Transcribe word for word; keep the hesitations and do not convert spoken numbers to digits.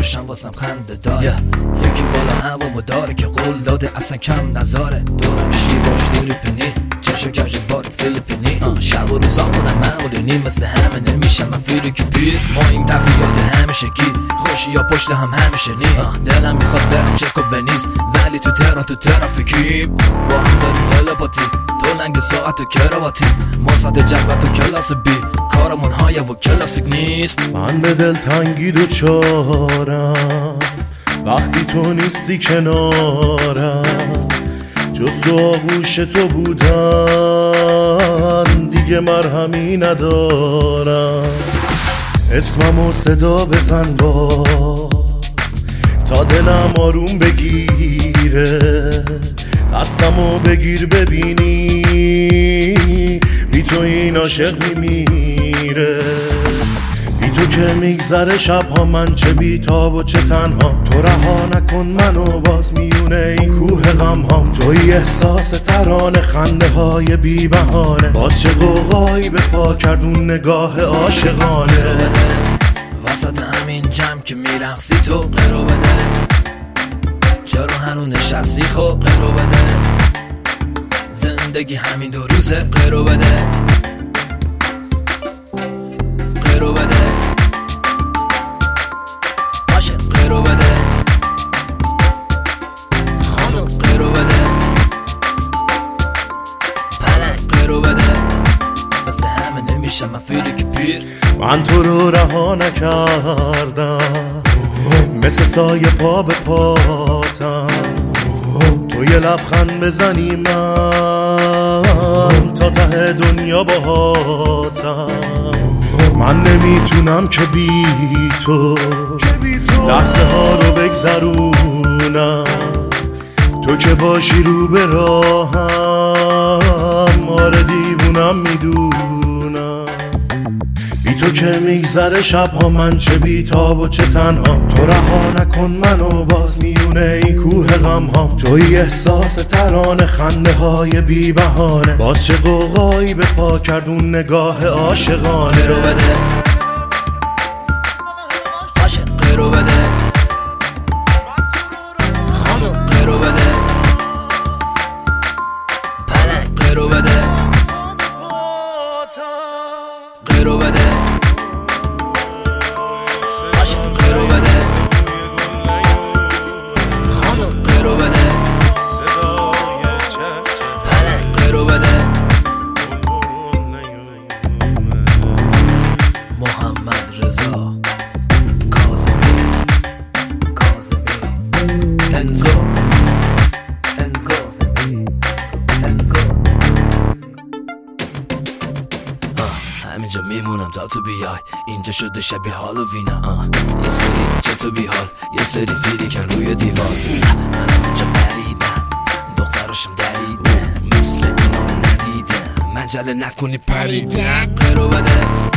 آخرشم واسم خنده داره. yeah. یکی بالا هوامو داره که قول داده اصلا کم نذاره. دورم شی باش دیری پنی چشم کمش باری فیلیپینی. شب و روزامونم معمولینی مثل همه نمیشم من فیری که پیر. ما این تفریات همیشه گیر خوشی یا پشت هم همیشه نی. دلم میخواد برم چک و ونیز ولی تو تهران تو ترافیکی. با هم بریم تلپاتی تو لنگ ساعت و کراواتی. ما ساعت جدول تو کلاس بی کارمون های و کلاسیک نیست. من به دل تنگی دو چارم وقتی تو نیستی کنارم. جز تو آغوش تو بودن دیگه مرهمی ندارم. اسممو صدا بزن باز تا دلم آروم بگیره. دستمو بگیر ببینی بی تو این عاشق میمیره. بی تو که میگذره شبها من چه بیتاب و چه تنها. تو رها نکن منو باز میونه این کوه غم هام. توی احساس ترانه خنده های بی بهانه. باز چه قوقایی به پا کردون نگاه عاشقانه. وسط همین جمع که میرقصی تو قرو بده. چرا هنو نشستی خب قرو بده. زندگی همین دو روزه قرو بده. قرو بده باشه قرو بده خانم قرو بده پلنگ قرو بده. مثل همه نمیشم من فیلی که پیر. من تو رو رها نکردم مثل سایه پا به پاتم. تو یه لبخند بزنی من تا ته دنیا باهاتم. من نمیتونم که بی تو لحظه ها رو بگذرونم. تو که باشی رو به راهم آره دیوونم میدونم. بی تو که میگذره شبها من چه بیتاب و چه تنها. تو رها نکن منو باز میونه این کوه غم هام. توی احساس ترانه خنده های بی بهانه. باز چه قوقایی به پا کردون نگاه عاشقانه. قرو بده باشه قرو بده خانم قرو بده پلنگ قرو بده قرو بده باشه قرو بده خانم قرو بده پلنگ قرو بده. محمد رضا کاظمی انزو انزو انزو. همینجا میمونم تا تو بیای. اینجا شده شبیه هالووینا. یه سری که تو بیحال یه سری فیری کن روی دیوار. منم اینجا پریدم دختراشم دریدم مثل اینا ندیدم. مجله نکنی پریدم. قرو بده